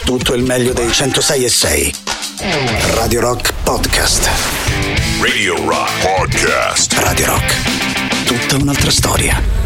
tutto il meglio dei 106.6. Radio Rock Podcast. Radio Rock Podcast. Radio Rock, tutta un'altra storia.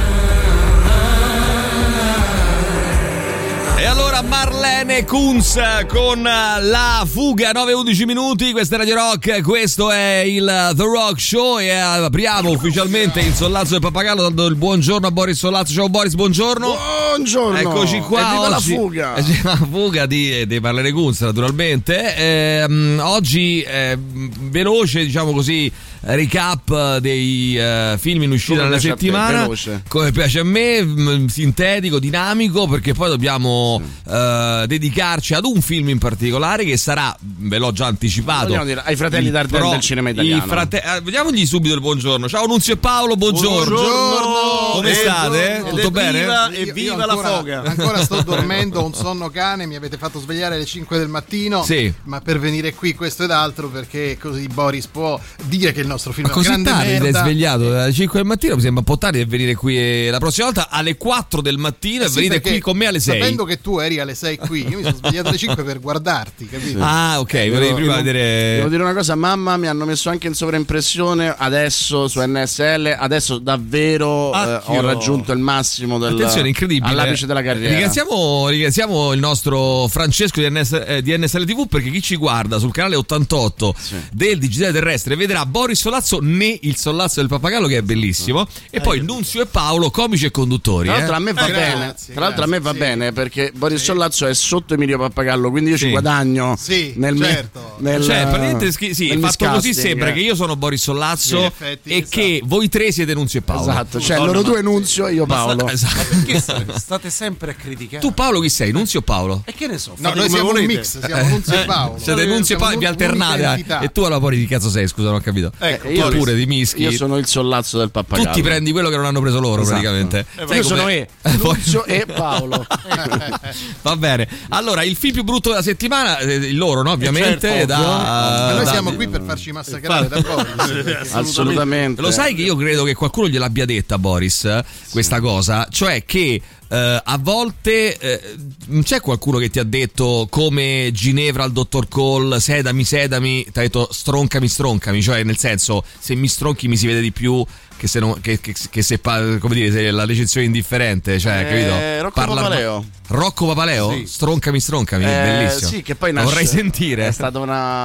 E allora Marlene Kunz con La Fuga, 9-11 minuti, questa è Radio Rock, questo è il The Rock Show e apriamo ufficialmente il Sollazzo del Pappagallo dando il buongiorno a Boris Sollazzo. Ciao Boris, buongiorno. Buongiorno. Eccoci qua e oggi. La Fuga. La Fuga di Marlene Kunz naturalmente. Oggi veloce, diciamo così, recap dei film in uscita nella settimana, come piace a me, sintetico, dinamico, perché poi dobbiamo dedicarci ad un film in particolare che sarà, ve l'ho già anticipato, vogliamo dire, ai fratelli Dardenne del cinema italiano. Vediamogli subito il buongiorno. Ciao Nunzio e Paolo, buongiorno. Come state? Tutto bene? Evviva la foga. Ancora sto dormendo, ho un sonno cane, mi avete fatto svegliare alle 5 del mattino, sì. Ma per venire qui questo ed altro, perché così Boris può dire che il nostro film è una così grande tardi merda. sei svegliato alle 5 del mattino, mi sembra un po' tardi per venire qui la prossima volta alle 4 del mattino e venite qui con me alle 6. Sapendo che tu eri alle 6 qui, io mi sono svegliato alle 5 per guardarti, capito? Ah, ok, volevi prima vedere. Devo dire una cosa, mamma, mi hanno messo anche in sovraimpressione adesso su NSL, adesso davvero ho raggiunto il massimo attenzione, incredibile, all'apice della carriera. Ringraziamo il nostro Francesco di NSL TV, perché chi ci guarda sul canale 88 del Digitale Terrestre vedrà Boris Sollazzo né il Sollazzo del Pappagallo, che è bellissimo, e poi Nunzio e Paolo, comici e conduttori. Tra l'altro a me va bene. Tra l'altro a me va bene perché Boris Sollazzo è sotto Emilio Pappagallo, quindi io ci guadagno nel praticamente nel fatto così sembra che io sono Boris Sollazzo e che voi tre siete Nunzio e Paolo. Esatto, cioè loro due Nunzio e io Paolo. Ma perché state sempre a criticare? Tu Paolo chi sei? Nunzio o Paolo? E che ne so? No, noi siamo un mix, siamo Nunzio e Paolo. Siete Nunzio e Paolo, vi alternate. E tu allora poi di cazzo sei? Scusa, non ho capito. Io pure di mischi. Io sono il Sollazzo del Pappagallo. Tutti prendi quello che non hanno preso loro, praticamente. Io sono Nunzio e Paolo. Va bene. Allora, il film più brutto della settimana, loro, no? Ovviamente. Ma noi siamo qui per farci massacrare da Boris. Assolutamente. Lo sai che io credo che qualcuno gliel'abbia detta a Boris questa cosa, cioè che a volte c'è qualcuno che ti ha detto, come Ginevra al dottor Cole, sedami, ti ha detto stroncami, cioè nel senso, se mi stronchi mi si vede di più che se non, che se come dire, se la ricezione è indifferente, cioè capito? Rocco Papaleo? Sì. Stroncami, bellissimo. Sì, che poi vorrei sentire. È stata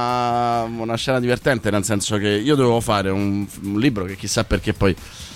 una scena divertente, nel senso che io dovevo fare un libro che chissà perché poi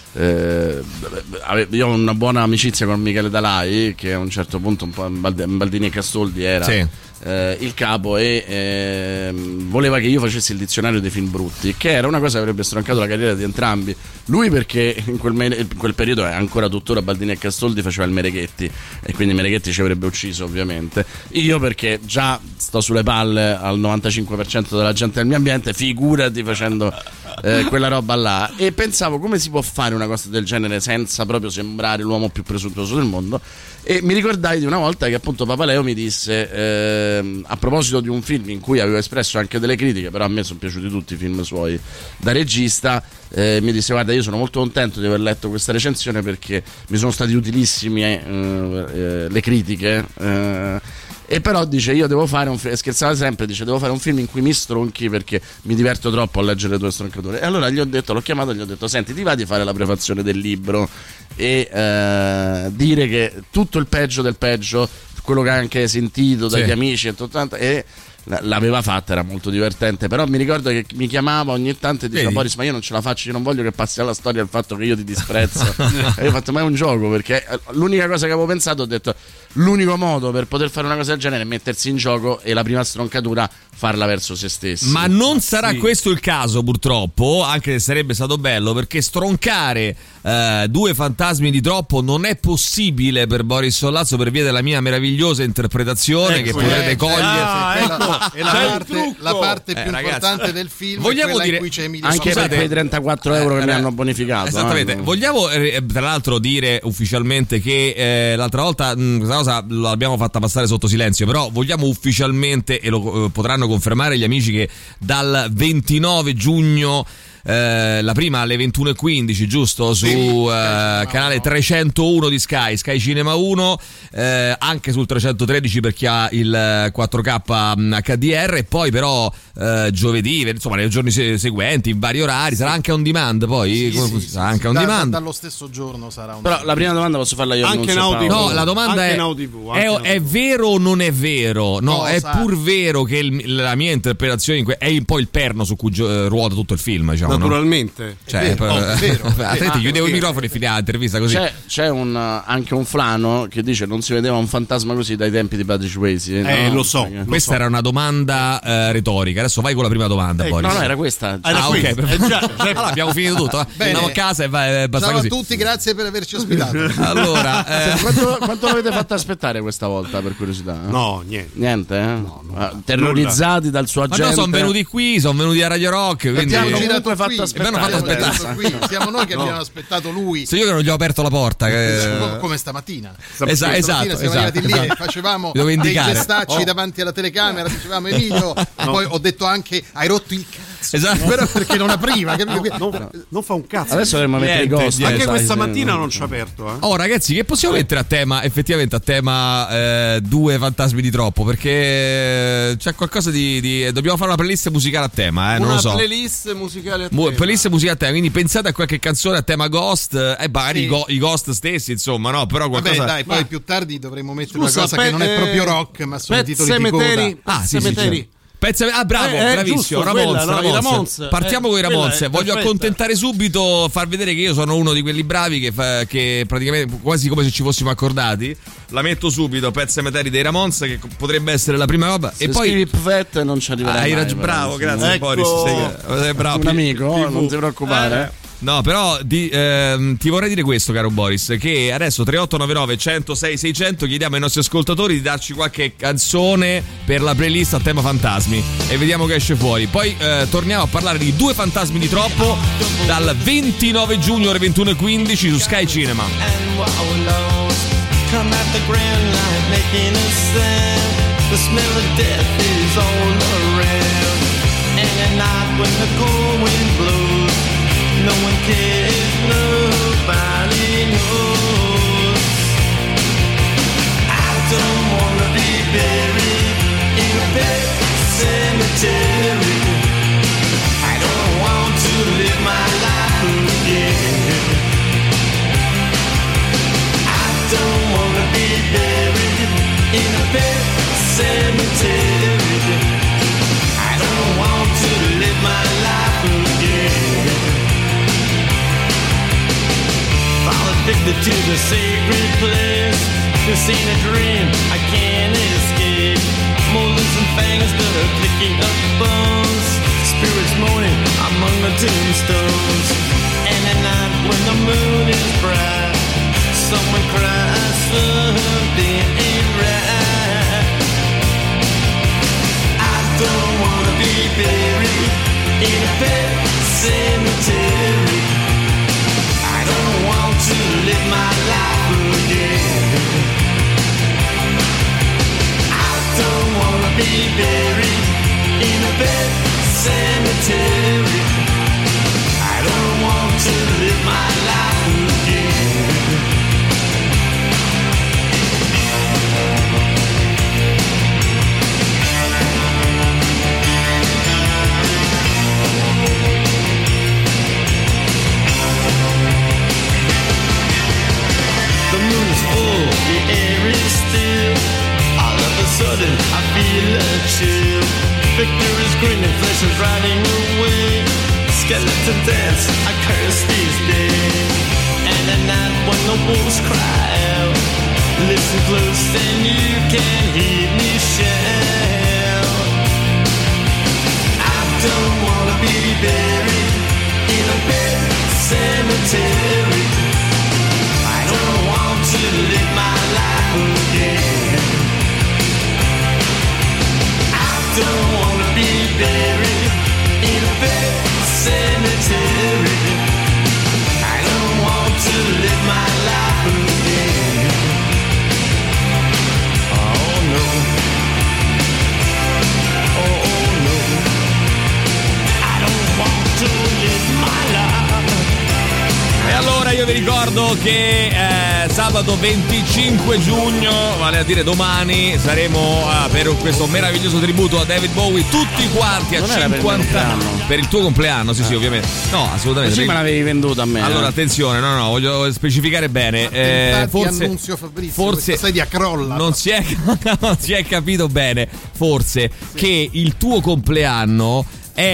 io ho una buona amicizia con Michele Dalai, che a un certo punto un po' in Baldini e Castoldi era il capo, e voleva che io facessi il dizionario dei film brutti, che era una cosa che avrebbe stroncato la carriera di entrambi. Lui perché in quel periodo, è ancora tuttora, Baldini e Castoldi faceva il Mereghetti e quindi Mereghetti ci avrebbe ucciso ovviamente. Io perché già sto sulle palle al 95% della gente del mio ambiente, figurati facendo quella roba là, e pensavo come si può fare una cosa del genere senza proprio sembrare l'uomo più presuntuoso del mondo. E mi ricordai di una volta che appunto Papaleo mi disse, a proposito di un film in cui avevo espresso anche delle critiche, però a me sono piaciuti tutti i film suoi da regista, mi disse: guarda, io sono molto contento di aver letto questa recensione perché mi sono stati utilissimi le critiche, e però dice io devo fare un film, scherzava sempre, dice devo fare un film in cui mi stronchi perché mi diverto troppo a leggere le tue stroncature. E allora l'ho chiamato e gli ho detto: senti, ti va di fare la prefazione del libro e dire che tutto il peggio del peggio, quello che hai anche sentito dagli amici e tutto, e l'aveva fatta, era molto divertente. Però mi ricordo che mi chiamava ogni tanto e diceva: Boris, ma io non ce la faccio, io non voglio che passi alla storia il fatto che io ti disprezzo. E io ho fatto: ma è un gioco, perché l'unica cosa che avevo pensato, ho detto, l'unico modo per poter fare una cosa del genere è mettersi in gioco e la prima stroncatura farla verso se stessi. Ma non sarà questo il caso, purtroppo, anche se sarebbe stato bello, perché stroncare due fantasmi di troppo non è possibile per Boris Sollazzo, per via della mia meravigliosa interpretazione che potrete cogliere. E la parte più importante del film, vogliamo dire, in cui c'è Emilio, anche per quei 34 euro che mi hanno bonificato. Esattamente. Vogliamo tra l'altro dire ufficialmente che l'altra volta questa cosa l'abbiamo fatta passare sotto silenzio, però vogliamo ufficialmente, e lo potranno confermare gli amici, che dal 29 giugno la prima alle 21:15, giusto? Su canale 301 di Sky Cinema 1, anche sul 313 per chi ha il 4K HDR, e poi però giovedì, insomma nei giorni seguenti, in vari orari, sarà anche on demand poi? Sarà anche on demand. Dallo stesso giorno sarà on Però demand. la prima domanda posso farla io? Anche Now TV. No, la domanda è vero o non è vero? No, è pur vero che la mia interpretazione è un po' il perno su cui ruota tutto il film, diciamo, naturalmente, no? Cioè, altrimenti chiudevo il microfono e finiva l'intervista così. C'è anche un flano che dice non si vedeva un fantasma così dai tempi di Patrick Swayze. Lo so. Questa era una domanda retorica. Adesso vai con la prima domanda, Boris. No, era questa. Ok, allora abbiamo finito tutto. Andiamo a casa e basta Ciao così. a tutti, grazie per averci ospitato. Allora, quanto l'avete fatto aspettare questa volta, per curiosità? No, niente. Niente, eh? Terrorizzati dal suo agente. Ma no, sono venuti qui, sono venuti a Radio Rock, quindi Abbiamo Comunque girato fatto qui. aspettare. Abbiamo fatto aspettare. Siamo noi che abbiamo aspettato lui. se io che non gli ho aperto la porta, Come stamattina. esatto, Siamo arrivati lì e facevamo dei gestacci davanti alla telecamera, dicevamo Emilio, poi ho detto anche hai rotto il cazzo. Esatto. Però perché non apriva, capito? Non fa un cazzo. Adesso dovremmo mettere i ghost. Anche questa mattina non ci ha aperto. Oh ragazzi, che possiamo mettere a tema, effettivamente a tema due fantasmi di troppo, perché c'è qualcosa di dobbiamo fare una playlist musicale a tema, non lo so. Una playlist musicale a tema. Playlist musicale a tema, quindi pensate a qualche canzone a tema Ghost, magari i Ghost stessi, insomma, no, però qualcosa. Vabbè, dai, poi più tardi dovremo mettere una cosa che non è proprio rock, ma sono titoli di coda. Sì. Bravo, bravissimo, giusto, Ramones. Partiamo con i Ramones. Voglio accontentare subito, far vedere che io sono uno di quelli bravi che praticamente quasi come se ci fossimo accordati. La metto subito, Pet Sematary dei Ramones, che potrebbe essere la prima roba. Se e poi scrivi Pet non ci arriverai mai. Bravo, grazie, ecco. Boris. Sei bravo. Un amico, non ti preoccupare. No, però ti vorrei dire questo, caro Boris, che adesso 3899 106 600 chiediamo ai nostri ascoltatori di darci qualche canzone per la playlist a tema fantasmi e vediamo che esce fuori. Poi torniamo a parlare di due fantasmi di troppo dal 29 giugno alle 21:15 su Sky Cinema. No one cares, nobody knows. I don't wanna be buried in a pet cemetery. I don't want to live my life again. I don't wanna be buried in a pet cemetery. I don't want to live my life again. Addicted to the sacred place. This ain't a dream, I can't escape. Molars and fangs that are picking up bones. Spirits moaning among the tombstones. And at night when the moon is bright, someone cries something ain't right. I don't wanna be buried in a pet cemetery. I don't want to live my life again. I don't wanna be buried in a pet cemetery. I don't want to live my life again. The moon is full, the air is still. All of a sudden I feel a chill. Victor is grinning, flesh is riding away. Skeleton dance, I curse these days. And at night when the wolves cry out, listen close and you can hear me shout. I don't wanna be buried in a pet cemetery. I don't want to live my life again. I don't want to be buried in a pet cemetery. I don't want to live my life again. Oh no. Oh no. I don't want to live my ricordo che sabato 25 giugno, vale a dire domani, saremo per questo meraviglioso tributo a David Bowie, tutti quanti a 50 anni. Per il tuo compleanno, sì, ovviamente. No, assolutamente. Così me l'avevi venduta a me. Allora, attenzione, no, voglio specificare bene. Forse Annunzio Fabrizio, sedia crolla. Non si è capito bene, forse, che il tuo compleanno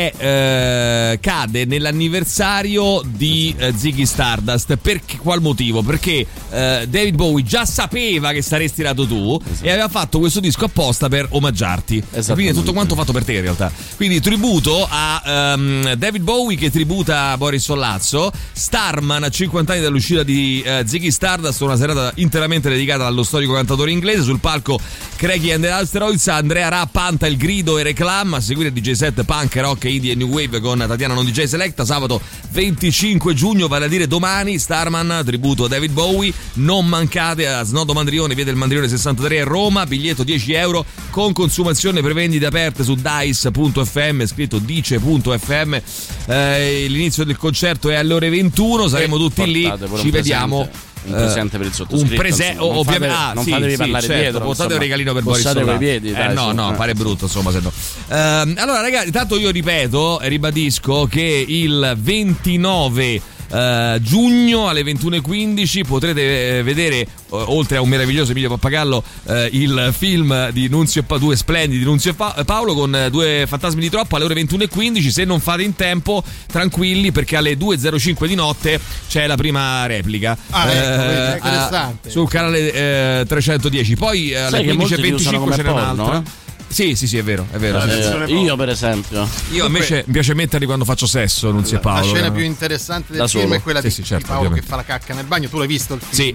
cade nell'anniversario di Ziggy Stardust. Per qual motivo? Perché David Bowie già sapeva che saresti nato tu, e aveva fatto questo disco apposta per omaggiarti. Quindi è tutto quanto fatto per te in realtà. Quindi tributo a David Bowie che tributa Boris Sollazzo, Starman a 50 anni dall'uscita di Ziggy Stardust, una serata interamente dedicata allo storico cantatore inglese. Sul palco Craigie and the Asteroids, Andrea Ra, Panta, Il Grido e Reclam, a seguire DJ set punk, rock, indie e new wave con Tatiana Non DJ Selecta. Sabato 25 giugno, vale a dire domani, Starman tributo a David Bowie. Non mancate a Snodo Mandrione, via del Mandrione 63 a Roma, biglietto 10 euro con consumazione, prevendite aperte su dice.fm, scritto dice.fm. L'inizio del concerto è alle ore 21, saremo tutti lì, ci vediamo. Un presente per il sottoscritto. Ovviamente. Non fatevi parlare dietro. Portate un regalino per Boris Sollazzo. Piedi, dai, no, pare brutto, insomma, se no. Allora, ragazzi, tanto io ripeto e ribadisco che il 29 giugno alle 21:15 potrete vedere, oltre a un meraviglioso Emilio Pappagallo, il film di Nunzio e due splendidi Nunzio e Paolo con Due fantasmi di troppo alle ore 21:15. Se non fate in tempo, tranquilli, perché alle 2:05 di notte c'è la prima replica interessante sul canale 310. Poi alle 15:25 c'è un'altra. Sì, è vero. Io per esempio. Invece mi piace metterli quando faccio sesso, Nunzio e Paolo. La scena più interessante del film è quella di Paolo che fa la cacca nel bagno. Tu l'hai visto il film?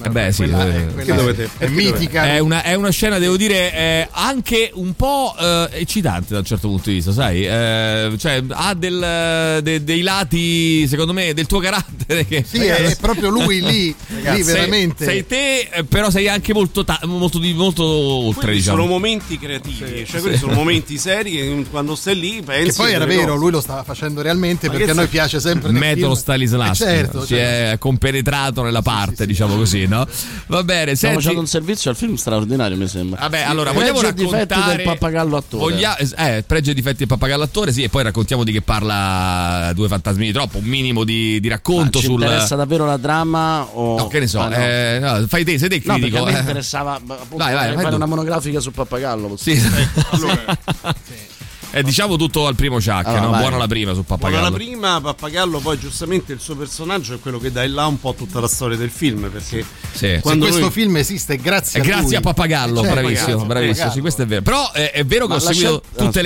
È mitica. È una scena, devo dire, anche un po' eccitante da un certo punto di vista, sai? Cioè ha dei lati, secondo me, del tuo carattere che è proprio lui lì, ragazzi, lì veramente. Sei te, però sei anche molto oltre, diciamo. Sono momenti creativi, cioè quelli sono momenti seri che quando stai lì pensi. Che poi era vero, lui lo stava facendo realmente, perché a noi piace sempre il metodo Stanislavski. Certo, si è compenetrato nella parte, diciamo così, no? Va bene, stiamo facendo un servizio al film straordinario, mi sembra. Vabbè, allora vogliamo raccontare difetti del pappagallo attore. Pregi e difetti del pappagallo attore, sì, e poi raccontiamo di che parla Due fantasmi di troppo, un minimo di racconto ci interessa davvero la trama o no, che ne so, no, fai te, sei te critico. No, mi interessava appunto fare una monografica sul pappagallo. Sì. Allora, diciamo tutto al primo Chuck, no? Buona la prima su Pappagallo. Buona la prima, Pappagallo, poi giustamente il suo personaggio è quello che dà in là un po' tutta la storia del film, perché quando questo film esiste grazie a Pappagallo, bravissimo, sì, questo è vero. Però è vero che ho seguito tutte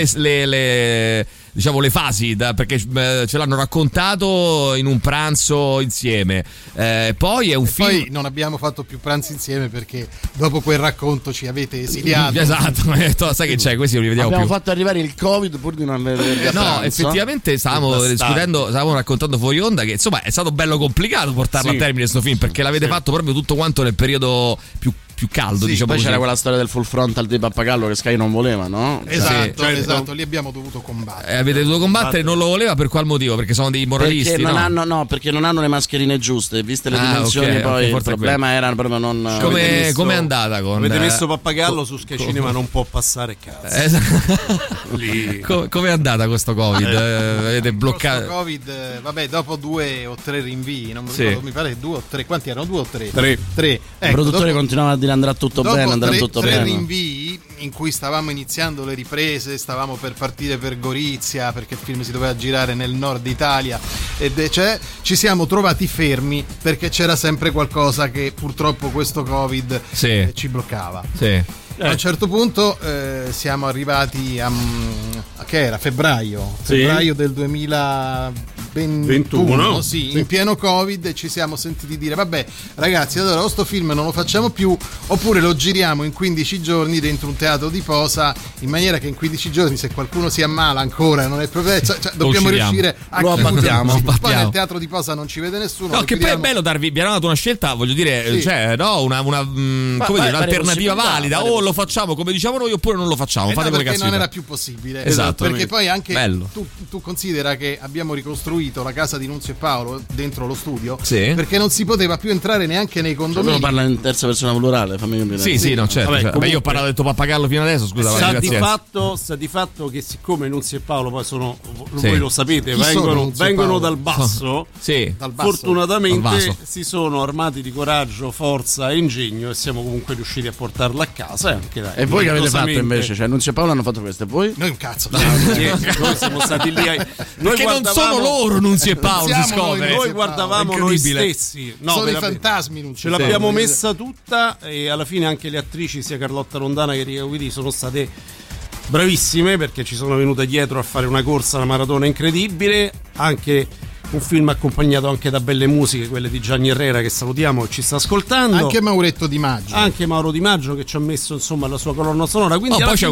le diciamo le fasi, perché ce l'hanno raccontato in un pranzo insieme. Poi è un film. Poi non abbiamo fatto più pranzi insieme perché dopo quel racconto ci avete esiliato. Esatto, sai che c'è, questi non li vediamo abbiamo più. Fatto arrivare il Covid pur di non avere no, effettivamente stavamo raccontando fuori onda che insomma è stato bello complicato portarlo a termine questo film, perché l'avete fatto proprio tutto quanto nel periodo più caldo, diciamo poi così. C'era quella storia del full frontal di Pappagallo che Sky non voleva, no? Esatto, lì abbiamo dovuto combattere. Avete dovuto combattere, non lo voleva per qual motivo? Perché sono dei moralisti, perché non hanno le mascherine giuste, viste le dimensioni, poi il problema era proprio non. Come è andata con avete messo Pappagallo su Sky Cinema, non può passare, cazzo. Come è andata questo Covid? Avete bloccato questo Covid, vabbè, dopo 2 o 3 rinvii, non mi ricordo, mi pare 2 o 3, quanti erano? 2 o 3? 3. Il produttore continuava a dire andrà tutto bene, andrà tutto bene. 3 rinvii in cui stavamo iniziando le riprese, stavamo per partire per Gorizia perché il film si doveva girare nel nord Italia ci siamo trovati fermi perché c'era sempre qualcosa che purtroppo questo Covid ci bloccava. A un certo punto siamo arrivati a che era? Febbraio del 2021, in pieno Covid, e ci siamo sentiti dire vabbè ragazzi, allora o sto film non lo facciamo più oppure lo giriamo in 15 giorni dentro un teatro di posa, in maniera che in 15 giorni se qualcuno si ammala ancora non è proprio, dobbiamo riuscire a lo abbattiamo. Poi nel teatro di posa non ci vede nessuno, no, che poi è bello vi abbiamo dato una scelta, voglio dire, cioè no, un'alternativa valida, o lo facciamo come diciamo noi oppure non lo facciamo, fate perché non era più possibile, esatto, perché poi anche tu considera che abbiamo ricostruito costruito la casa di Nunzio e Paolo dentro lo studio, Sì. perché non si poteva più entrare neanche nei condomini. Uno parla in terza persona plurale, fammi capire. Sì, no, certo. Vabbè, Vabbè, io ho parlato del tuo pappagallo fino adesso, scusa. Sta vai, di, pazienza. fatto che siccome Nunzio e Paolo poi sono, Sì. voi lo sapete, Chi sono Nunzio e vengono Paolo? dal basso. Sì. Dal basso. Fortunatamente Dal vaso. si sono armati di coraggio, forza e ingegno e siamo comunque riusciti a portarla a casa. E voi che avete fatto invece? Cioè, Nunzio e Paolo hanno fatto questo e voi? Noi un cazzo. Noi siamo stati lì. Perché non sono loro Nunzio e Paolo, si Siamo scopre. noi, Noi guardavamo noi Incredibile. stessi. No, sono i veramente. fantasmi. Non Ce l'abbiamo messa tutta e alla fine anche le attrici, sia Carlotta Rondana che Erika Guidi, sono state bravissime perché ci sono venute dietro a fare una corsa, una maratona incredibile. Anche un film accompagnato anche da belle musiche, quelle di Gianni Herrera, che salutiamo e ci sta ascoltando. Anche Mauretto Di Maggio. Anche Mauro Di Maggio che ci ha messo insomma la sua colonna sonora. Quindi Oh, alla poi c'è fine-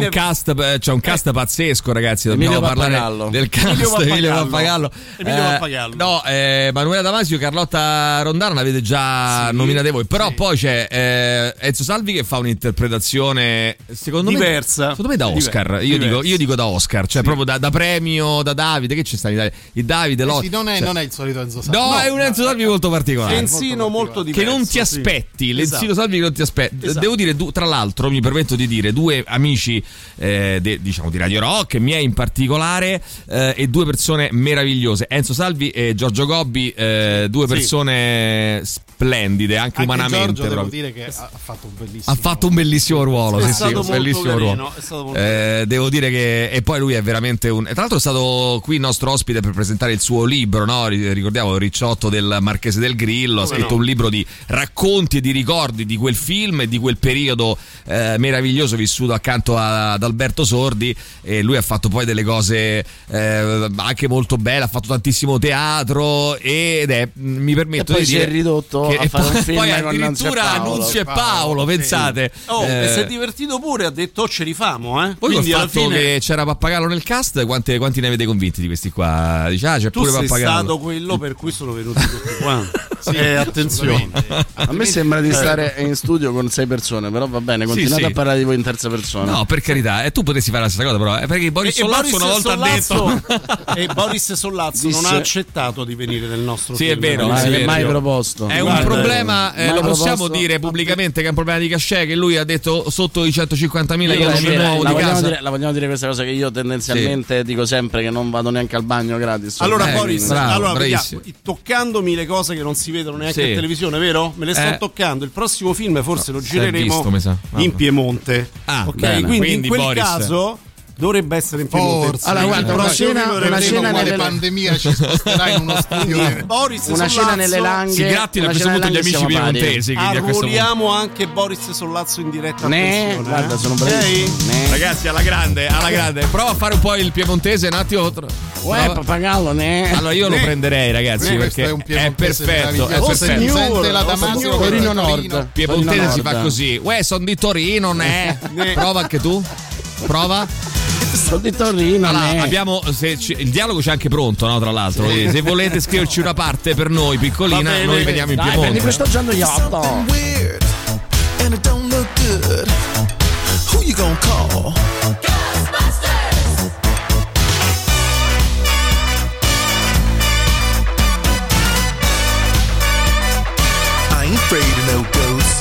un cast pazzesco, ragazzi. Dobbiamo Emilio parlare Pappagallo. del cast Emilio Emilio Pappagallo. Pappagallo. Emilio Pappagallo. No, Manuela Damasio, Carlotta Rondana l'avete già Sì, nominate voi. Però sì. poi c'è Enzo Salvi che fa un'interpretazione secondo Diversa. me secondo me da Oscar. Diversa. Io dico da Oscar, cioè proprio da premio, da Davide. Che c'è sta in Italia? Il Davide Lotto. Sì, non è il solito Enzo Salvi. No, è un Enzo Salvi molto particolare. Enzino molto Che diverso. non ti aspetti, sì. Lenzino Esatto. Salvi che non ti aspetti. Esatto. Devo dire, tra l'altro, mi permetto di dire, due amici diciamo di Radio Rock, miei in particolare, e due persone meravigliose, Enzo Salvi e Giorgio Gobbi, due persone splendide, anche umanamente. Giorgio, devo proprio. dire che ha fatto un bellissimo. Ha fatto un bellissimo ruolo, È sì, stato un molto bellissimo carino, ruolo. è stato molto carino. Devo dire che e poi lui è veramente un. Tra l'altro è stato qui il nostro ospite per presentare il suo libro, no? Ricordiamo Ricciotto del Marchese del Grillo, ha scritto un libro di racconti e di ricordi di quel film e di quel periodo meraviglioso vissuto accanto ad Alberto Sordi, e lui ha fatto poi delle cose anche molto belle, ha fatto tantissimo teatro ed è, mi permetto E poi di si dire è ridotto che a fare un film poi con addirittura Nunzio e Paolo, pensate. E si è divertito pure, ha detto ce li famo, Voi col Quindi alla fatto fine che c'era Pappagallo nel cast, quanti ne avete convinti di questi qua? Dice, c'è tu pure sei Pappagallo. stato quello per cui sono venuti tutti quanti. Sì, attenzione. A me sembra di stare in studio con 6 persone, però va bene, continuate sì. a parlare di voi in terza persona. No, per carità, e tu potessi fare la stessa cosa, però, perché Boris Sollazzo una volta ha detto. E Boris Sollazzo non ha accettato di venire nel nostro Sì, film. è vero, mai, sì, è mai vero. proposto. È un Guarda, problema, mai lo possiamo proposto. dire pubblicamente che è un problema di cachet, che lui ha detto sotto i 150.000 io non mi muovo la di vogliamo casa. dire, la vogliamo dire questa cosa che io tendenzialmente dico sempre che non vado neanche al bagno gratis. Allora, Boris, Boris, bravo, allora bravissimo. vediamo, toccandomi le cose che non si vedono neanche Sì. in televisione, vero? Me le sto toccando. Il prossimo film forse lo si è gireremo visto, mi sa. Vabbè. in Piemonte. Ah, ok, bene. quindi in Quindi, quel Boris, caso dovrebbe essere in Piemonte. Forse. Allora, guarda, Il una prossimo scena- film una dovrebbe- scena quale nelle- pandemia ci sposterà in uno studio. Boris una scena Sollazzo, nelle langhe. Si grattina a una questo scena punto gli nelle amici langhe siamo pari. piemontesi. quindi a questo punto. arruoliamo anche Boris Sollazzo in diretta. Attenzione, Guarda, sono Ok? bravissimo. Ragazzi, alla grande, alla grande. Prova a fare un po' il piemontese un attimo. Prova. Pappagallo, ne. Allora io lo prenderei, ragazzi, Questo perché è un è piemontese perfetto. È meraviglioso. perfetto. Si sente la Oh, Damasio signore. con Torino il Nord. Piemontese Torino si fa Nord. così. Uè, son di Torino, ne? Prova anche tu. Prova. Sono di Torino, Allora, ne. abbiamo il dialogo c'è anche pronto, no? Tra l'altro, se volete scriverci una parte per noi piccolina, Va bene. noi veniamo in Dai, prendi Piemonte. questo giannoiotto. Weird, and it don't look good. Who you gonna call? I ain't afraid of no ghosts.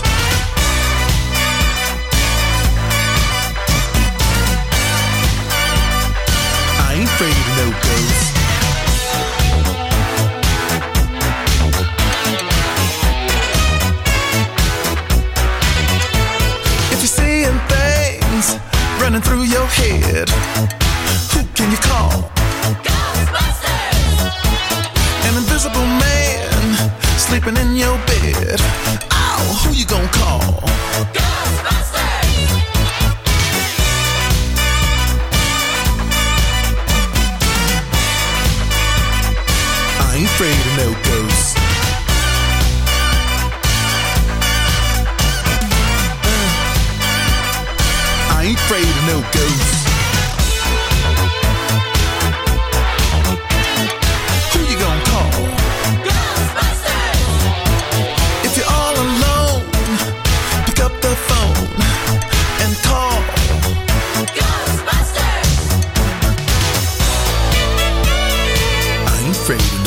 I ain't afraid of no ghosts. If you're seeing things running through your head, who can you call? Ghostbusters! An invisible man sleeping in your bed. Oh, who you gonna call? Ghostbusters! I ain't afraid of no ghosts. I ain't afraid of no ghosts. Who you gonna call? Ghostbusters! If you're all alone, pick up the phone and call Ghostbusters! I ain't afraid of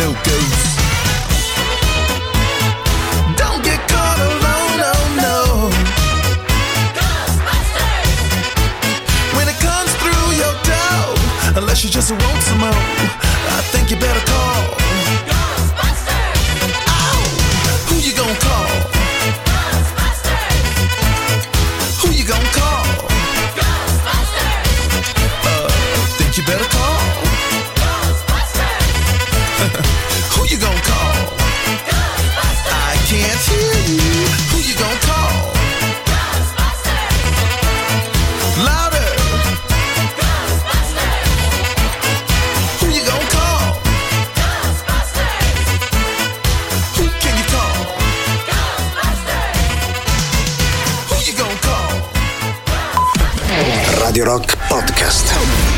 real ghost. Don't get caught alone, oh no. Ghostbusters! When it comes through your door, unless you just want some more, I think you better call Ghostbusters! Oh, who you gonna call? Ghostbusters! Who you gonna call? Ghostbusters! Think you better call Ghostbusters! Who you gonna call? Ghostbusters! I can't hear you. Who you gonna call? Ghostbusters! Louder! Ghostbusters! Who you gonna call? Ghostbusters! Who can you call? Ghostbusters! Who you gonna call? Radio Rock Podcast.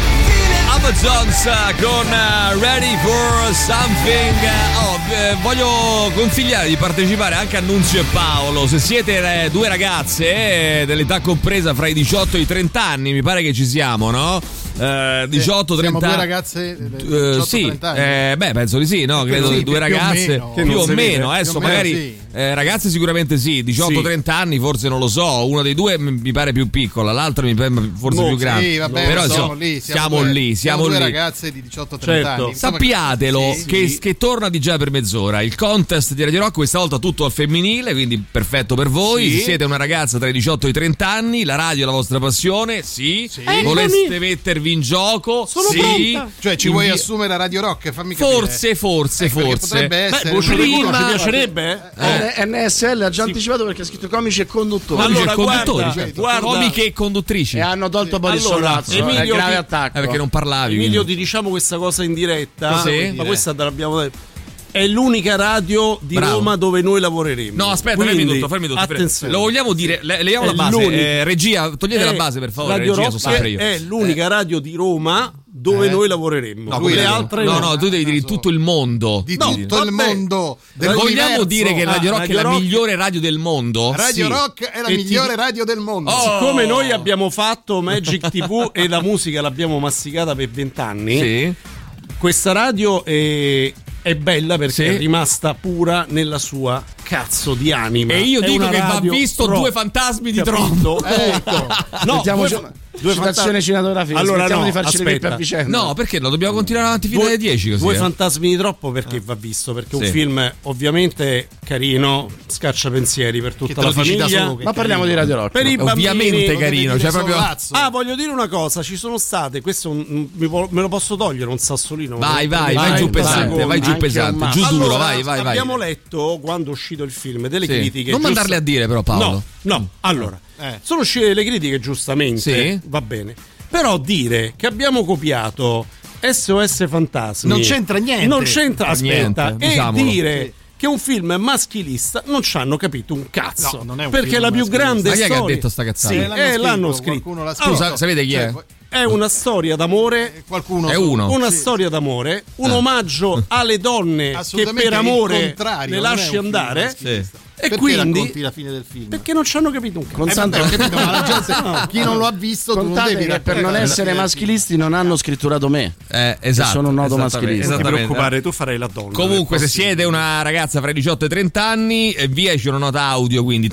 Jones con Ready for Something. Voglio consigliare di partecipare anche a Nunzio e Paolo. Se siete due ragazze dell'età compresa fra i 18 e i 30 anni, mi pare che ci siamo, no? 18, 30 due ragazze 18, sì, 30 anni. Penso di sì, no? Credo sì, due ragazze più o meno. Adesso magari sì. Ragazze sicuramente sì, 18-30 anni forse non lo so. Una dei due mi pare più piccola, l'altra mi pare forse più grande. Sì, vabbè, però siamo due ragazze di 18-30 anni. Sappiatelo che torna di già per mezz'ora il contest di Radio Rock, questa volta tutto al femminile, quindi perfetto per voi. Se siete una ragazza tra i 18 e i 30 anni, la radio è la vostra passione, voleste mettervi in gioco, sono pronta. Cioè ci vuoi assumere a Radio Rock? Fammi capire. Forse potrebbe essere ci piacerebbe? NSL ha già anticipato perché ha scritto comici e conduttori. Allora, conduttori, guarda, comiche e conduttrici. E hanno tolto Boris Sollazzo. Emilio, grave attacco. Perché non parlavi. Emilio, ti diciamo questa cosa in diretta, ma questa te l'abbiamo detto. È l'unica radio di Roma dove noi lavoreremo. No, aspetta, quindi, fermi tutto. Attenzione. Lo vogliamo dire, leviamo la base. Regia, togliete la base per favore. Radio regia, Rock sempre io. è l'unica radio di Roma dove noi lavoreremo. No, le altre no, tu devi dire tutto il mondo. Di tutto il mondo. Vogliamo dire che Radio Rock è la migliore radio del mondo? Radio Rock è la migliore radio del mondo. Siccome noi abbiamo fatto Magic TV e la musica l'abbiamo masticata per 20 anni, questa radio è bella perché è rimasta pura nella sua cazzo di anima. E io dico che va visto Due fantasmi di Tronto. No, due citazioni cinematografiche. Allora di farci le a vicenda. No, perché no? Dobbiamo continuare avanti fino alle 10 così. Due fantasmi di troppo perché va visto, perché è un film ovviamente carino, scaccia pensieri per tutta la famiglia. Ma parliamo di Radio Rock. Per i bambini, ovviamente carino, cioè proprio. Voglio dire una cosa, ci sono state, questo me lo posso togliere un sassolino. Vai giù pesante, giù duro, vai. Abbiamo letto quando è uscito il film delle critiche. Non mandarle a dire però, Paolo. No, allora sono uscite le critiche giustamente, va bene. Però dire che abbiamo copiato SOS Fantasmi non c'entra niente. Aspetta, niente, e dire che un film è maschilista non ci hanno capito un cazzo. No, non è un perché film la più grande ma chi è storia. che ha detto sta cazzata? L'hanno scritto. Qualcuno l'ha scritto. Scusa, sapete chi è? È una storia d'amore. Qualcuno è uno. Una storia d'amore, un omaggio alle donne che per amore le lasci andare. E perché quindi racconti la fine del film? Perché non ci hanno capito un cazzo. Ho capito, ma la gente, chi non lo ha visto, tu non devi che per non essere maschilisti non hanno scritturato me. Esatto. Sono un noto maschilista. Non ti preoccupare, tu farai la donna. Comunque, se siete una ragazza fra i 18 e i 30 anni, viaci una nota audio, quindi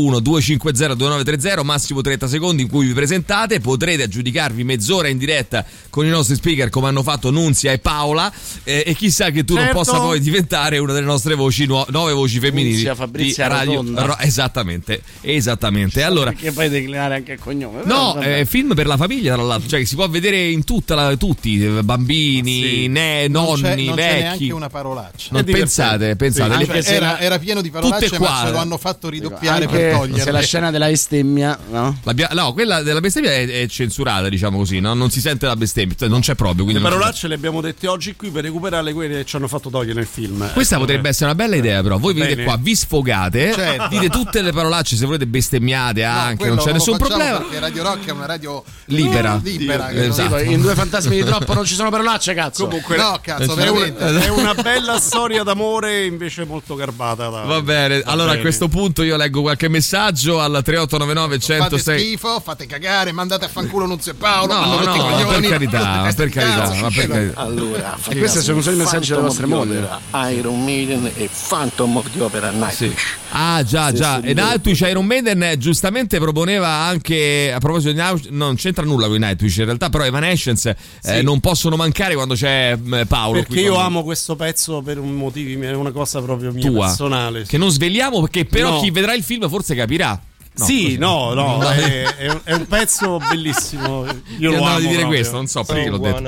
331-250-2930, massimo 30 secondi in cui vi presentate. Potrete aggiudicarvi mezz'ora in diretta con i nostri speaker, come hanno fatto Nunzia e Paola, e chissà che tu non possa poi diventare una delle nostre voci, 9 voci femminili. Nunzia, Fabrizia, Radio esattamente. Allora, che puoi declinare anche il cognome. No, film per la famiglia, tra l'altro, cioè che si può vedere in tutti, bambini, nonni, non vecchi. C'è neanche una parolaccia. Non pensate. Era pieno di parolacce, ma ce lo hanno fatto ridoppiare per toglierle. Se la scena della bestemmia, no? Quella della bestemmia è censurata, diciamo così, no? Non si sente la bestemmia, non c'è proprio. Le parolacce le abbiamo dette oggi qui per recuperare quelle che ci hanno fatto togliere nel film. Questa potrebbe essere una bella idea, però. Voi venite qua, vi sfogate cagate, certo. dite tutte le parolacce, se volete bestemmiate anche, non c'è nessun problema. Perché Radio Rock è una radio libera. Esatto. In Due Fantasmi di Troppo non ci sono parolacce, cazzo. Comunque, no, cazzo, è una bella storia d'amore, invece molto garbata. Va bene, allora a questo punto io leggo qualche messaggio al 3899 106. Fate schifo, fate cagare, mandate a fanculo Nunzio e Paolo. No, per carità, per carità. Allora, e questi sono solo i messaggi delle vostre mogli. Iron Maiden e Phantom of the Opera Nightwish. Ah già, e Nightwish, Iron Maiden giustamente proponeva anche, a proposito di Nightwish, non c'entra nulla con i Nightwish in realtà, però Evanescence non possono mancare quando c'è Paolo. Perché io amo questo pezzo per un motivo, è una cosa proprio mia tua, personale. Che non sveliamo, perché però chi vedrà il film forse capirà. No, è un pezzo bellissimo. Io lo amo di dire proprio. questo, non so perché l'ho detto.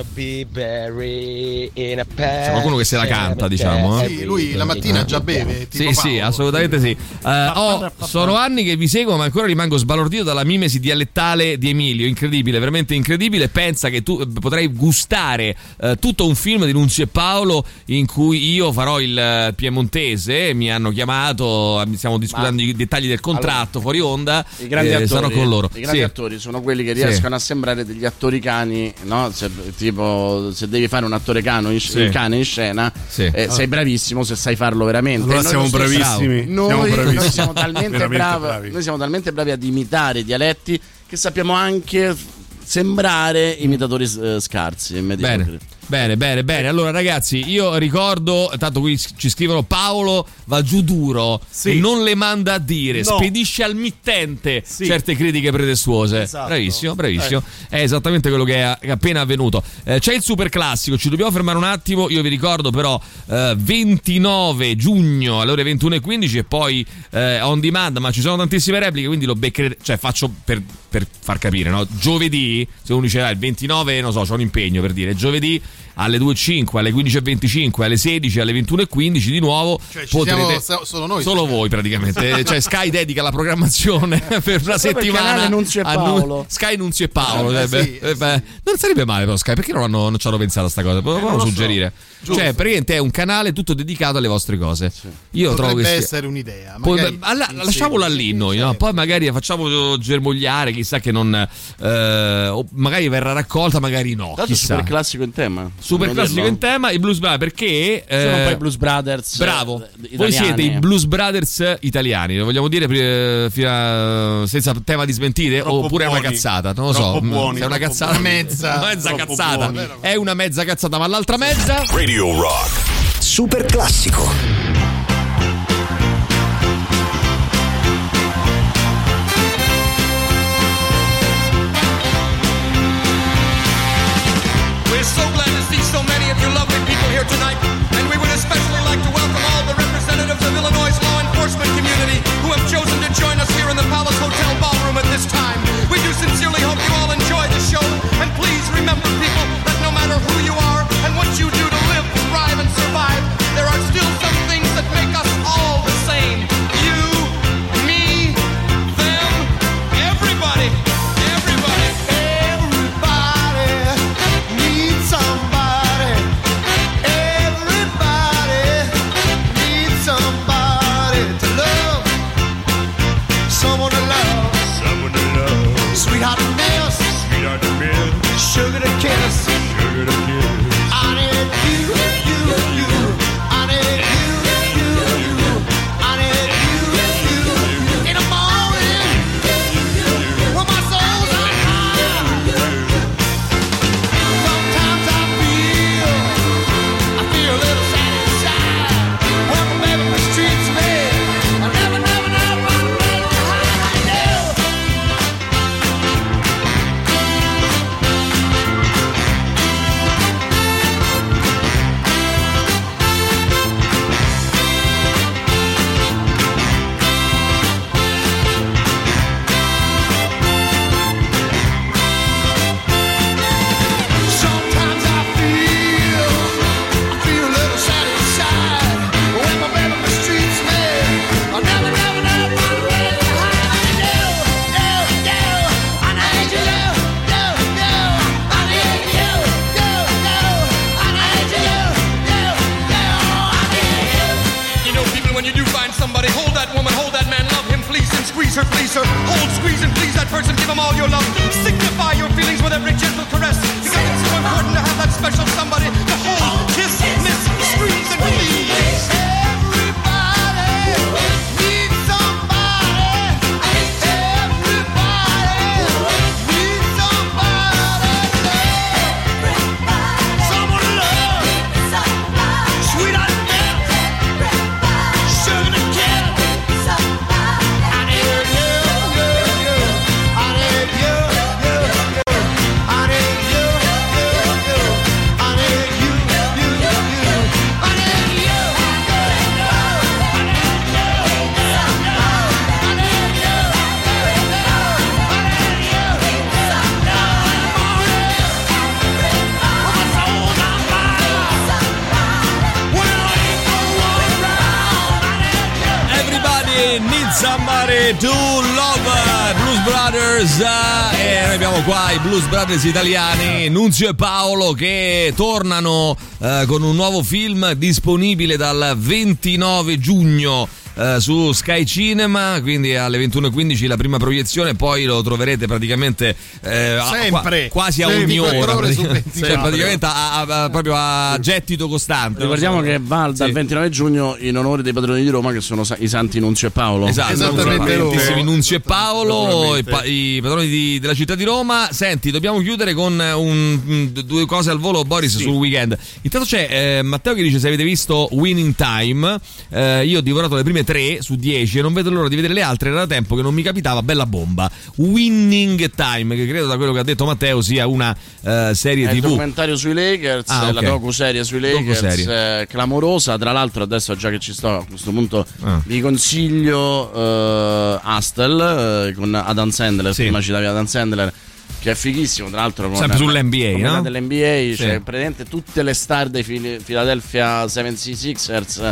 C'è qualcuno che se la canta, diciamo. Sì, lui la mattina già beve. Tipo Sì, assolutamente sì. Sono anni che vi seguo, ma ancora rimango sbalordito dalla mimesi dialettale di Emilio. Incredibile, veramente incredibile. Pensa che tu potrai gustare tutto un film di Nunzio e Paolo in cui io farò il piemontese. Mi hanno chiamato, stiamo discutendo i dettagli del contratto fuori onda. I grandi attori, sarò con loro. I grandi attori sono quelli che riescono a sembrare degli attori cani, no? Tipo, se devi fare un attore cane in scena, sei bravissimo se sai farlo veramente. Allora siamo bravissimi. Noi siamo talmente bravi. Noi siamo talmente bravi ad imitare i dialetti che sappiamo anche sembrare imitatori scarsi e mediocri. Bene. Allora ragazzi, io ricordo, tanto qui ci scrivono: Paolo va giù duro e non le manda a dire, spedisce al mittente certe critiche pretestuose. Esatto. Bravissimo. È esattamente quello che è appena avvenuto. C'è il super classico, ci dobbiamo fermare un attimo. Io vi ricordo però 29 giugno alle ore 21:15 e poi on demand, ma ci sono tantissime repliche, quindi lo beccherete, cioè faccio per far capire, no? Giovedì, se uno dice il 29, non so, c'ho un impegno, per dire, giovedì alle 2:05, alle 15:25, alle 16, alle 21:15 di nuovo, cioè, potrete solo voi praticamente. Cioè Sky dedica la programmazione per una settimana Nunzio e Paolo. Sky Nunzio e Paolo. Non sarebbe male però Sky, perché non ci hanno pensato a sta cosa? Possiamo suggerire. Cioè praticamente è un canale tutto dedicato alle vostre cose. Io trovo che essere un'idea. Lasciamola lì noi, no? Poi magari facciamo germogliare, chissà che non magari verrà raccolta, magari no. Chissà. Super classico in tema. Super classico in tema, i Blues Brothers, perché sono poi i Blues Brothers. Bravo. Italiani. Voi siete i Blues Brothers italiani, lo vogliamo dire senza tema di smentite? Oppure è una cazzata? Non lo so. Buoni, è una cazzata. Mezza cazzata. Buoni. È una mezza cazzata, ma l'altra mezza? Radio Rock. Super classico. So glad to see so many of you lovely people here tonight, and we would especially like to welcome all the representatives of Illinois' law enforcement community who have chosen to join us here in the Palace Hotel ballroom at this time. We do sincerely hope you all enjoy the show, and please remember, people, that no matter who you are and what you do to live, thrive, and survive, there are still some things that make us all the same. You, me, them, everybody. Sweetheart and miss, sugar to kiss, I need you, I need you, I need you, in the morning, when my soul's on fire. Sometimes I feel a little sad inside, when my baby mistreats me, I never run high. that person, give them all your love. Signify your feelings with every gentle caress, because it's so important to have that special somebody to hold, kiss, miss, squeeze, and release. Somebody to Love, Blues Brothers, e noi abbiamo qua i Blues Brothers italiani, Nunzio e Paolo, che tornano con un nuovo film disponibile dal 29 giugno su Sky Cinema, quindi alle 21:15 la prima proiezione, poi lo troverete praticamente sempre quasi a ogni ora, cioè, praticamente proprio a gettito costante. Ricordiamo che va dal 29 giugno in onore dei padroni di Roma, che sono i santi Nunzio e Paolo. Esatto, esattamente loro. Nunzio e Paolo, i padroni della città di Roma. Senti, dobbiamo chiudere con due cose al volo, Boris, sul weekend. Intanto c'è Matteo che dice: se avete visto Winning Time, io ho divorato le prime 3 su 10 e non vedo l'ora di vedere le altre, era da tempo che non mi capitava. Bella bomba. Winning Time, che credo, da quello che ha detto Matteo, sia una serie TV. Il documentario sui Lakers, okay. La docu-serie sui Lakers, clamorosa. Tra l'altro, adesso già che ci sto, a questo punto vi consiglio Hustle con Adam Sandler, prima citavi Adam Sandler, che è fighissimo, tra l'altro con sempre sull'NBA, no? Dell'NBA, cioè praticamente tutte le star dei Philadelphia 76ers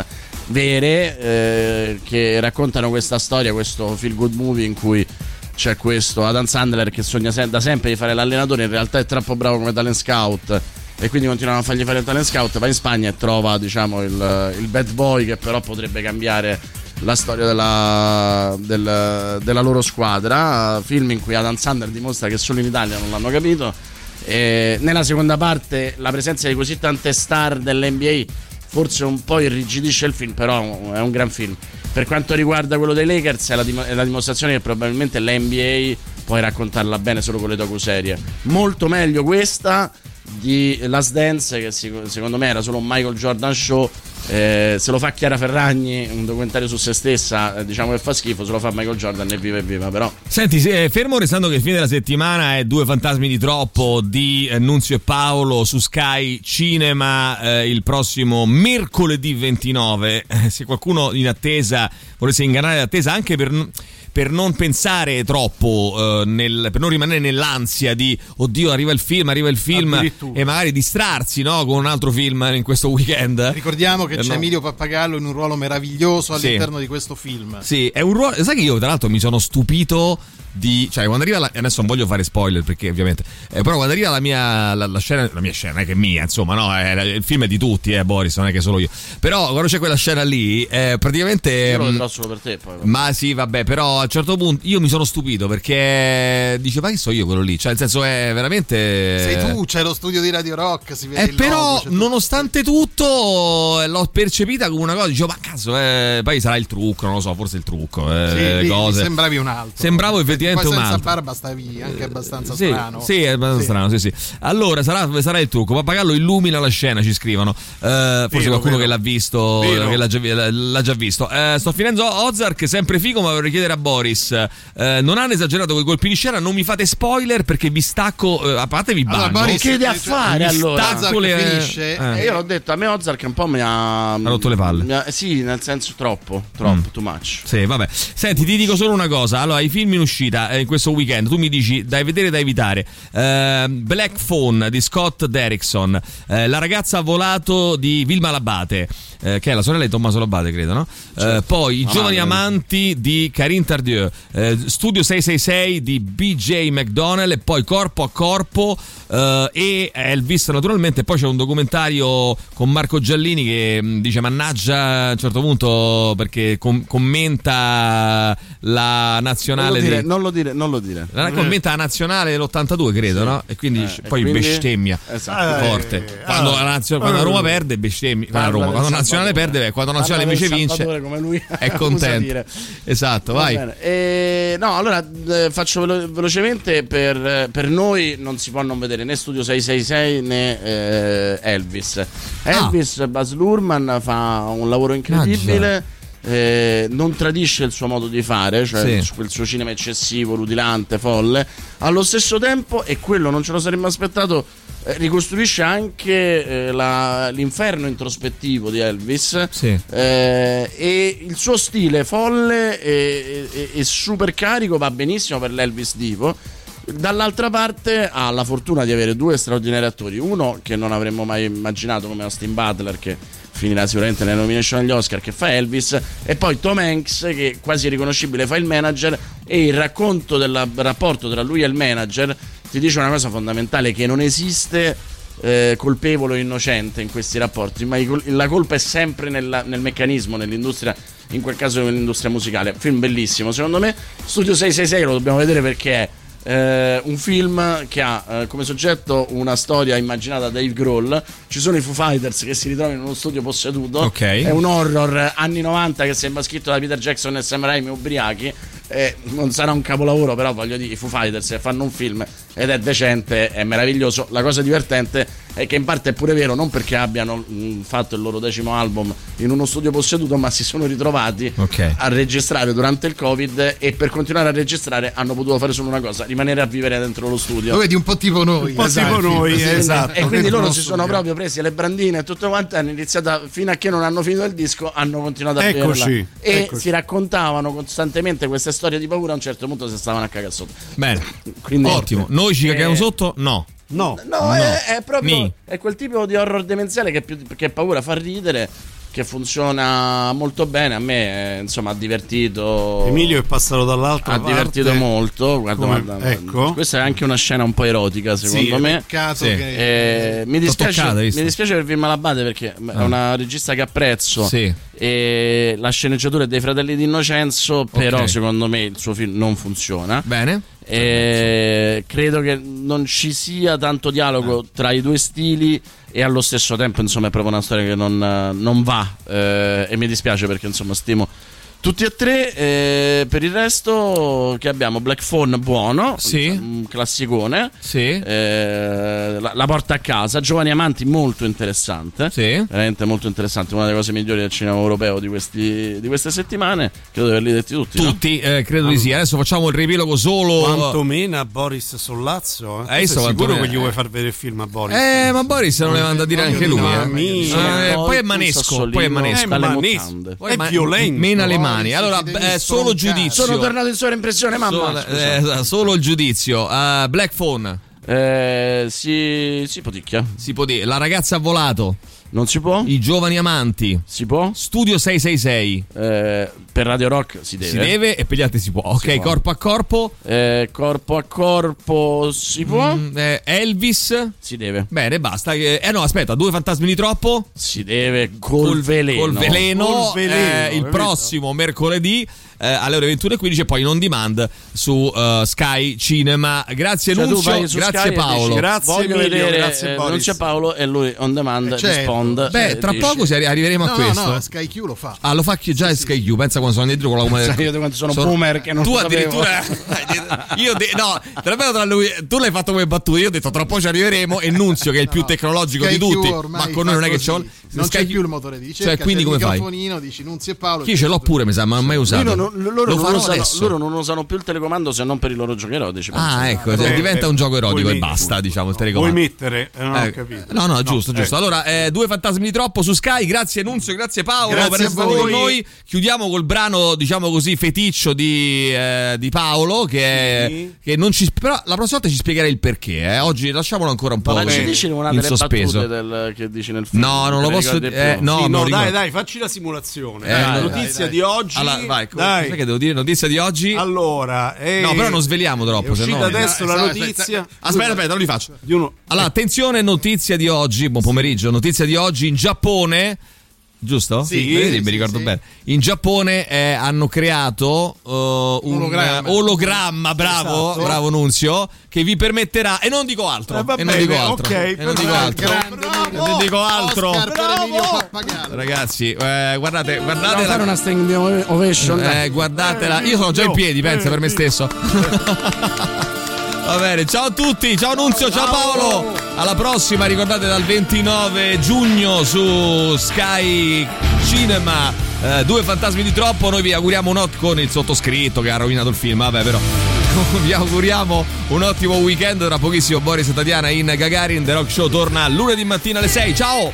vere, che raccontano questa storia, questo feel good movie in cui c'è questo Adam Sandler che sogna da sempre di fare l'allenatore, in realtà è troppo bravo come talent scout e quindi continuano a fargli fare il talent scout, va in Spagna e trova, diciamo, il bad boy che però potrebbe cambiare la storia della loro squadra. Film in cui Adam Sandler dimostra che solo in Italia non l'hanno capito, e nella seconda parte la presenza di così tante star dell'NBA forse un po' irrigidisce il film, però è un gran film. Per quanto riguarda quello dei Lakers, è la dimostrazione che probabilmente l'NBA puoi raccontarla bene solo con le docuserie. Molto meglio questa di Last Dance, che secondo me era solo un Michael Jordan show. Se lo fa Chiara Ferragni, un documentario su se stessa, diciamo che fa schifo. Se lo fa Michael Jordan, e viva. Però senti, fermo restando che il fine della settimana è Due fantasmi di troppo di Nunzio e Paolo su Sky Cinema, il prossimo mercoledì 29. Se qualcuno in attesa volesse ingannare l'attesa, anche per non pensare troppo, per non rimanere nell'ansia di oddio arriva il film e magari distrarsi, no, con un altro film in questo weekend. Ricordiamo che c'è Emilio Pappagallo in un ruolo meraviglioso all'interno di questo film. Sì, è un ruolo. Sai che io tra l'altro mi sono stupito cioè quando arriva adesso non voglio fare spoiler perché ovviamente però quando arriva la mia scena non è che è mia, insomma, no, il film è di tutti, Boris, non è che solo io, però quando c'è quella scena lì praticamente io lo vedrò solo per te poi. Ma sì, vabbè, però a un certo punto io mi sono stupito perché dice ma che so io quello lì, cioè nel senso è veramente sei tu, c'è lo studio di Radio Rock, si vede il però logo, nonostante tutto l'ho percepita come una cosa, dicevo ma cazzo poi sarà il trucco, non lo so, forse il trucco, sì, cose. Sembravi un altro, sembravo effettivamente poi un senza altro. barba stavi anche abbastanza strano. Sì, è abbastanza strano, sì. Allora sarà il trucco. Pappagallo illumina la scena, ci scrivono. Forse qualcuno che l'ha visto, che l'ha già visto. Sto finendo Ozark, sempre figo, ma vorrei chiedere a Boris, non hanno esagerato con i colpi di scena? Non mi fate spoiler perché vi stacco, a parte vi banno. Allora, Boris, che chiede a fare allora? Ozark finisce. Io l'ho detto, a me Ozark un po' mi ha rotto le palle. Sì, nel senso troppo, too much. Sì, vabbè. Senti, ti dico solo una cosa. Allora, i film in uscita in questo weekend, tu mi dici da vedere, da evitare. Black Phone di Scott Derrickson, La ragazza ha volato di Vilma Labate, che è la sorella di Tommaso Labate, credo, no? Poi I giovani amanti di Karine Tardieu, Studio 666 di B.J. McDonnell, e poi Corpo a Corpo e Elvis, naturalmente. Poi c'è un documentario con Marco Giallini che dice mannaggia a un certo punto perché commenta la nazionale non lo dire. Commenta la nazionale dell'82, credo, no? E quindi poi quindi bestemmia. Esatto. Forte. Quando la Roma perde, bestemmia. Quando la nazionale perde, quando la nazionale invece vince, come lui è contento. Esatto, vai. No, allora faccio velocemente. Per noi non si può non vedere né Studio 666 né Elvis. Baz Luhrmann fa un lavoro incredibile. Non tradisce il suo modo di fare, cioè quel suo cinema eccessivo, rutilante, folle. Allo stesso tempo, e quello non ce lo saremmo aspettato, ricostruisce anche l'inferno introspettivo di Elvis, e il suo stile folle e super carico va benissimo per l'Elvis divo. Dall'altra parte ha la fortuna di avere due straordinari attori, uno che non avremmo mai immaginato come Austin Butler, che finirà sicuramente nelle nomination agli Oscar, che fa Elvis, e poi Tom Hanks, che quasi riconoscibile fa il manager, e il racconto del rapporto tra lui e il manager ti dice una cosa fondamentale, che non esiste colpevole o innocente in questi rapporti, ma la colpa è sempre nel meccanismo, nell'industria, in quel caso nell'industria musicale. Film bellissimo, secondo me. Studio 666 lo dobbiamo vedere perché è un film che ha come soggetto una storia immaginata da Dave Grohl. Ci sono i Foo Fighters che si ritrovano in uno studio posseduto. È un horror anni 90 che sembra scritto da Peter Jackson e Sam Raimi ubriachi. Non sarà un capolavoro, però voglio dire, i Foo Fighters fanno un film ed è decente, è meraviglioso. La cosa divertente è che in parte è pure vero, non perché abbiano fatto il loro 10° album in uno studio posseduto, ma si sono ritrovati a registrare durante il Covid, e per continuare a registrare hanno potuto fare solo una cosa: rimanere a vivere dentro lo studio. Lo vedi un po' tipo noi. Esatto. E quindi loro si sono proprio presi le brandine e tutto quanto, hanno iniziato fino a che non hanno finito il disco, hanno continuato a vivere e si raccontavano costantemente queste storie di paura. A un certo punto si stavano a cagare sotto. Bene, quindi, ottimo. Noi ci caghiamo sotto? No. È proprio è quel tipo di horror demenziale che più che paura fa ridere, che funziona molto bene. A me insomma ha divertito. Emilio è passato dall'altra parte, divertito molto. Guarda, ecco. Questa è anche una scena un po' erotica, secondo me. Mi dispiace per Vilma Labate, perché è una regista che apprezzo, e la sceneggiatura è dei Fratelli d'Innocenzo, però secondo me il suo film non funziona bene. Credo che non ci sia tanto dialogo tra i due stili, e allo stesso tempo insomma è proprio una storia che non va, e mi dispiace perché insomma stimo tutti e tre. Per il resto che abbiamo? Black Phone buono, un classicone, la porta a casa, Giovani Amanti molto interessante, veramente molto interessante, una delle cose migliori del cinema europeo di queste settimane. Credo di averli detti tutti, no? Credo di sì. Adesso facciamo il riepilogo solo. Quanto meno a Boris Sollazzo, sei sicuro che gli vuoi far vedere il film a Boris? Ma Boris non le manda a dire anche lui, poi è manesco, poi è violento, mena le mani. Allora, solo giudizio. Sono tornato in sovraimpressione, mamma. Solo il giudizio. Black Phone. Si poticchia. La ragazza ha volato. Non si può. I Giovani Amanti. Si può. Studio 666. Per Radio Rock si deve. E per gli altri si può. Ok, Corpo a Corpo. Corpo a Corpo si può. Elvis. Si deve. Bene, basta. No, aspetta, Due fantasmi di troppo. Si deve col veleno. Il prossimo mercoledì alle ore 21:15, e poi in on demand su Sky Cinema. Grazie Nunzio, grazie Paolo. Grazie Emilio, grazie Boris. Non c'è Paolo e lui on demand risponde. Tra poco arriveremo a questo. No, Sky Q lo fa. Lo fa già il Sky Q. Pensa quando sono dentro con la io quando sono boomer che non tu lo addirittura tra lui, tu l'hai fatto come battuta. Io ho detto tra poco ci arriveremo, e Nunzio che è il più tecnologico Sky di tutti, ma con noi non è che non c'è più il motore di ricerca, cioè, quindi come fai? Dici Nunzio e Paolo. Chi ce l'ho pure, mi sa, ma non ho mai usato. Loro non usano più il telecomando se non per i loro giochi erotici. Ecco, diventa un gioco erotico e basta, diciamo, il telecomando. Puoi mettere? Non ho capito. No, giusto. Allora, Due fantasmi di troppo su Sky. Grazie Nunzio, grazie Paolo per essere stato con noi. Chiudiamo col brano, diciamo così, feticcio di Paolo, che non ci, però la prossima volta ci spiegherai il perché. Oggi lasciamolo ancora un po' ma ci dici una delle battute che dici nel film? No, non lo posso dire. Dai, facci la simulazione. Notizia di oggi. Allora, vai. Sai che devo dire? Notizia di oggi. Allora, no, però non sveliamo troppo. È uscita adesso la notizia. Aspetta, non li faccio. Allora, attenzione, notizia di oggi. Buon pomeriggio. Notizia di oggi: in Giappone giusto? Sì, Vedi, mi ricordo bene. In Giappone hanno creato un ologramma, bravo, esatto. bravo Nunzio, che vi permetterà, e non dico altro, non dico altro. Oscar per Emilio Pappagallo. Ragazzi, guardate Dobbiamo fare una standing ovation. guardatela, io sono già in piedi, pensa per me stesso. Va bene, ciao a tutti, ciao Nunzio, ciao Paolo. Alla prossima, ricordate dal 29 giugno su Sky Cinema, Due fantasmi di troppo. Noi vi auguriamo con il sottoscritto che ha rovinato il film, vabbè, però vi auguriamo un ottimo weekend. Tra pochissimo Boris e Tatiana in Gagarin. The Rock Show torna lunedì mattina alle 6. Ciao.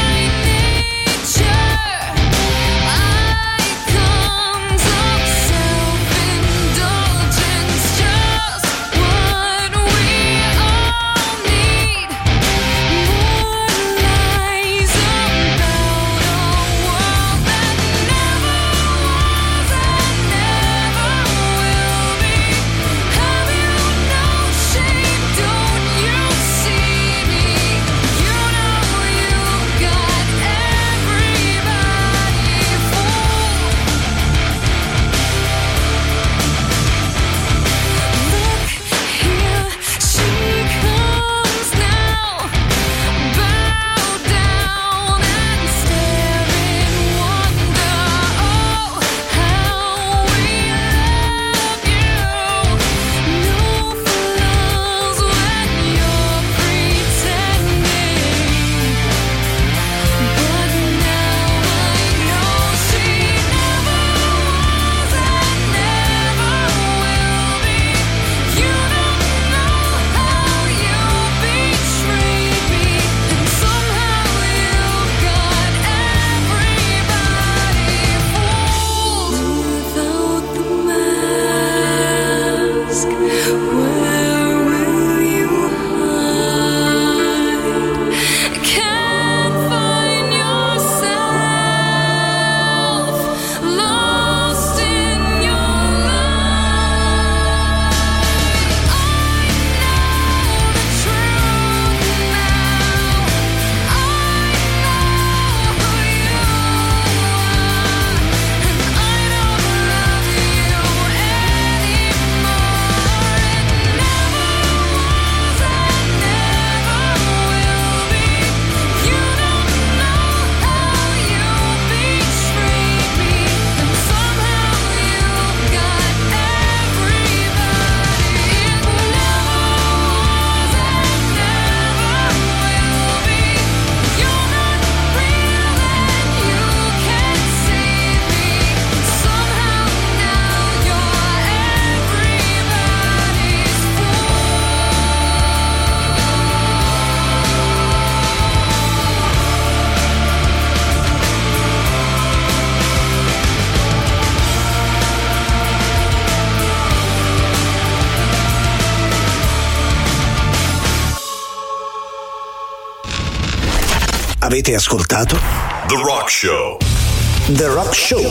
Avete ascoltato The Rock Show. The Rock Show,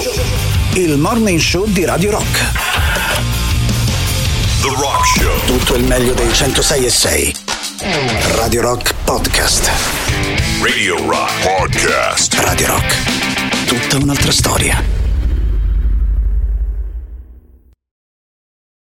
il morning show di Radio Rock. The Rock Show. Tutto il meglio dei 106.6. Radio Rock Podcast. Radio Rock Podcast. Radio Rock. Tutta un'altra storia.